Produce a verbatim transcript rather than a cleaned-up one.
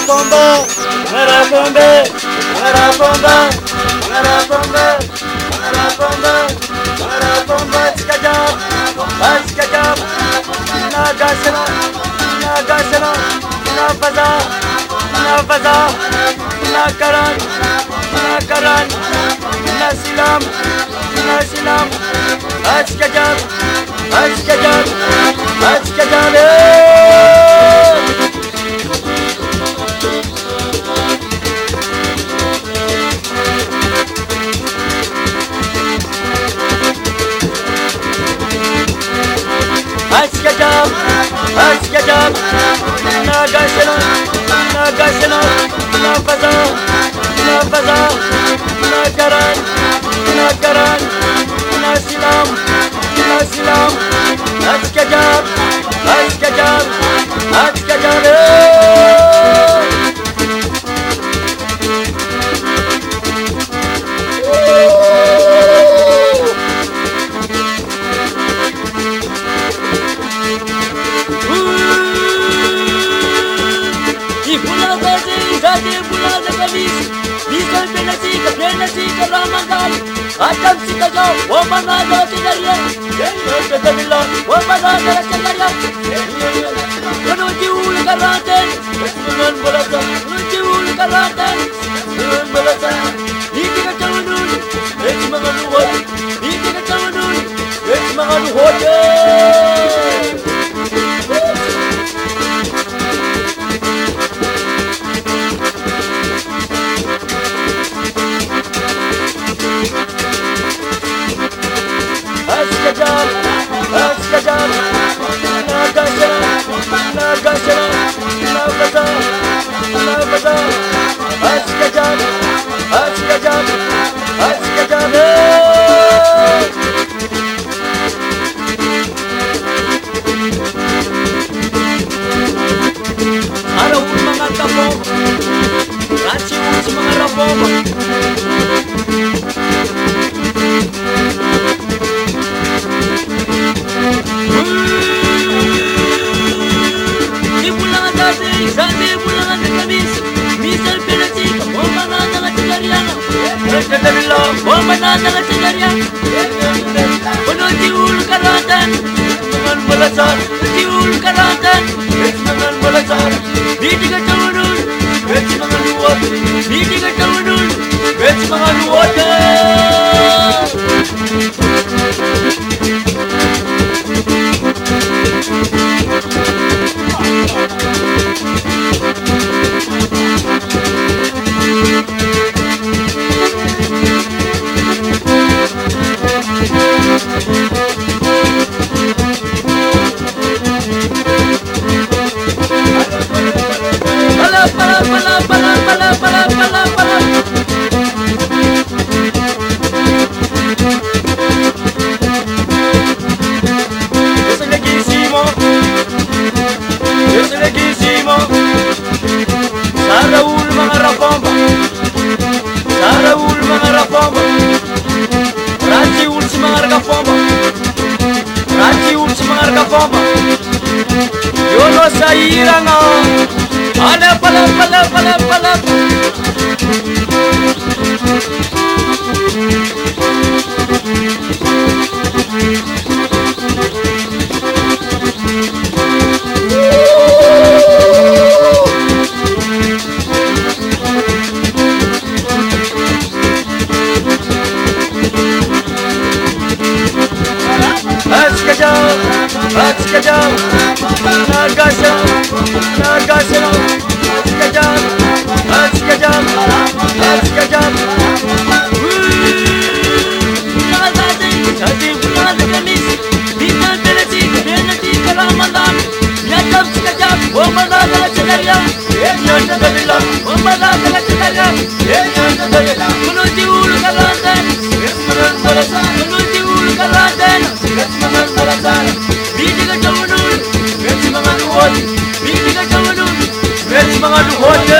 bomba, mara bomba, mara bomba, mara bomba, mara bomba, mara bomba, skajab, skajab, nagasana, nagasana, nafaza, nafaza, nakaran, nakaran, nasilam, nasilam, skajab, skajab, skajab. Askajam, askajam, nagasana, nagasana, nafaza, nafaza, nakaran, nakaran, nasilam, nasilam, askajam, askajam, askajam. Akan sika jauh, oh mana jauh cekaria, cekaria, oh mana jauh cekaria. Menuju ulu karanten, dengan belasan, menuju ulu karanten, dengan belasan. Ini kacau dulu, ini mengalu hotel, ini kacau dulu, ini mengalu hotel. Askajam, askajam, nagasana, nagasana, nafaza, nafaza, askajam, askajam, askajam. Araw mga tapong, ranchi sa mga rapong. Sabi pulang ke kamis, misal penasik, bomba nada la cigariana. Cigariana, bomba nada la cigariana. Penuh tiul karatan, dengan belasan, tiul karatan, dengan belasan. Di tiga tahun dulu, beci dengan luat, di tiga tahun dulu, beci dengan luat. Iranga, ala pala pala pala pala. Askajam, askajam, nagasana, nagasana, askajam, askajam, askajam. Jadi bulan Kamis, kita berhenti, berhenti ke Ramadan. Nyata sekejap, oh mana ada cekaria, nyata terbilang, oh mana ada cekaria, nyata terbilang. Menuju ulu karanten, menuju ulu karanten, di tiga tahun dulu, beci mengalu hotel, di tiga tahun dulu, beci mengalu hotel.